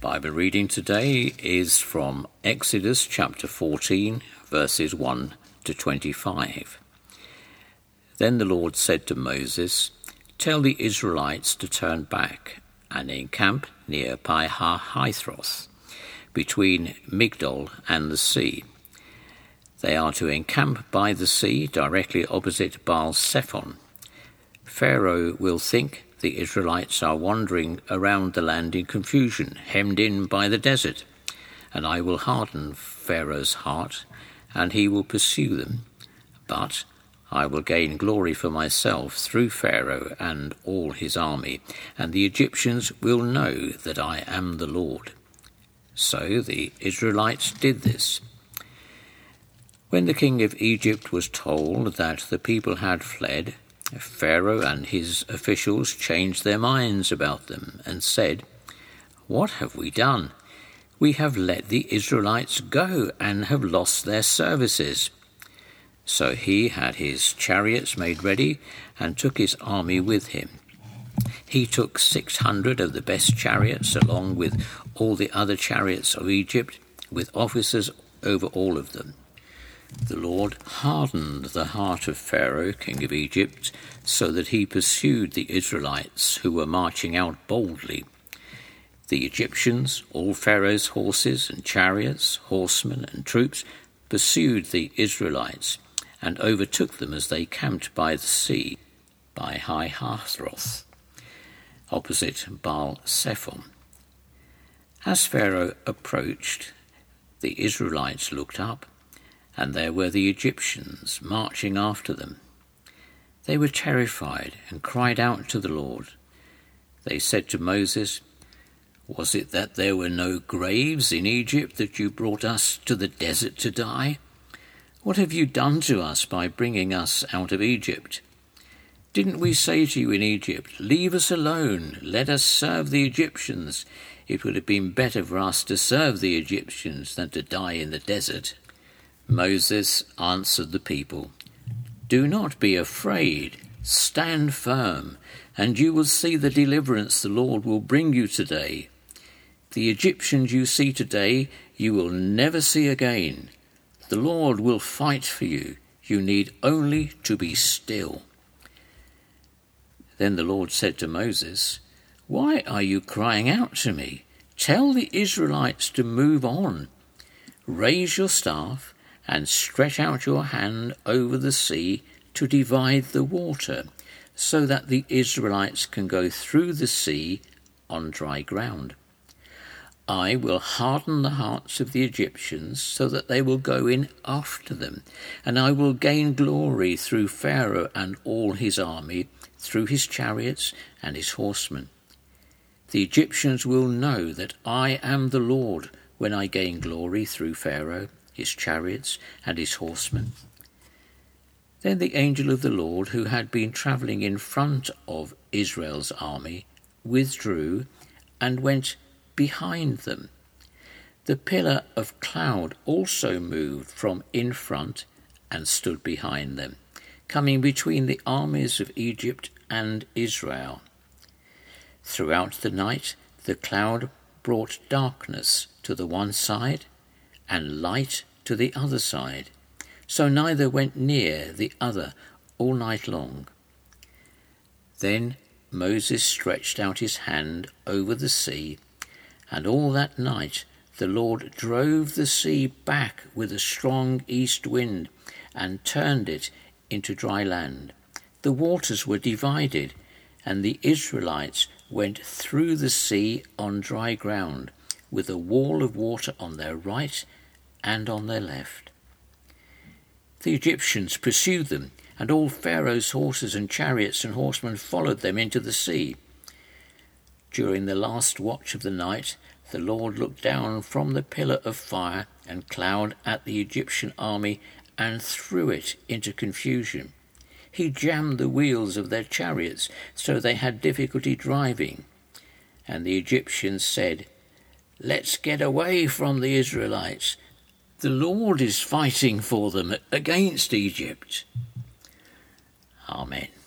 Bible reading today is from Exodus chapter 14, verses 1 to 25. Then the Lord said to Moses, "Tell the Israelites to turn back and encamp near Pi-hahiroth, between Migdol and the sea. They are to encamp by the sea, directly opposite Baal-Zephon. Pharaoh will think the Israelites are wandering around the land in confusion, hemmed in by the desert, and I will harden Pharaoh's heart, and he will pursue them. But I will gain glory for myself through Pharaoh and all his army, and the Egyptians will know that I am the Lord." So the Israelites did this. When the king of Egypt was told that the people had fled, Pharaoh and his officials changed their minds about them and said, "What have we done? We have let the Israelites go and have lost their services." So he had his chariots made ready and took his army with him. He took 600 of the best chariots along with all the other chariots of Egypt, with officers over all of them. The Lord hardened the heart of Pharaoh, king of Egypt, so that he pursued the Israelites who were marching out boldly. The Egyptians, all Pharaoh's horses and chariots, horsemen and troops, pursued the Israelites and overtook them as they camped by the sea, by Pi-hahiroth, opposite Baal-Zephon. As Pharaoh approached, the Israelites looked up, and there were the Egyptians marching after them. They were terrified and cried out to the Lord. They said to Moses, "Was it that there were no graves in Egypt that you brought us to the desert to die? What have you done to us by bringing us out of Egypt? Didn't we say to you in Egypt, 'Leave us alone, let us serve the Egyptians'? It would have been better for us to serve the Egyptians than to die in the desert." Moses answered the people, "Do not be afraid, stand firm, and you will see the deliverance the Lord will bring you today. The Egyptians you see today, you will never see again. The Lord will fight for you. You need only to be still." Then the Lord said to Moses, "Why are you crying out to me? Tell the Israelites to move on. Raise your staff and stretch out your hand over the sea to divide the water, so that the Israelites can go through the sea on dry ground. I will harden the hearts of the Egyptians so that they will go in after them, and I will gain glory through Pharaoh and all his army, through his chariots and his horsemen. The Egyptians will know that I am the Lord when I gain glory through Pharaoh, his chariots and his horsemen." Then the angel of the Lord, who had been travelling in front of Israel's army, withdrew and went behind them. The pillar of cloud also moved from in front and stood behind them, coming between the armies of Egypt and Israel. Throughout the night the cloud brought darkness to the one side and light to the other side, so neither went near the other all night long. Then Moses stretched out his hand over the sea, and all that night the Lord drove the sea back with a strong east wind and turned it into dry land. The waters were divided, and the Israelites went through the sea on dry ground, with a wall of water on their right and on their left. The Egyptians pursued them, and all Pharaoh's horses and chariots and horsemen followed them into the sea. During the last watch of the night, the Lord looked down from the pillar of fire and cloud at the Egyptian army and threw it into confusion. He jammed the wheels of their chariots so they had difficulty driving. And the Egyptians said, "Let's get away from the Israelites. The Lord is fighting for them against Egypt." Amen.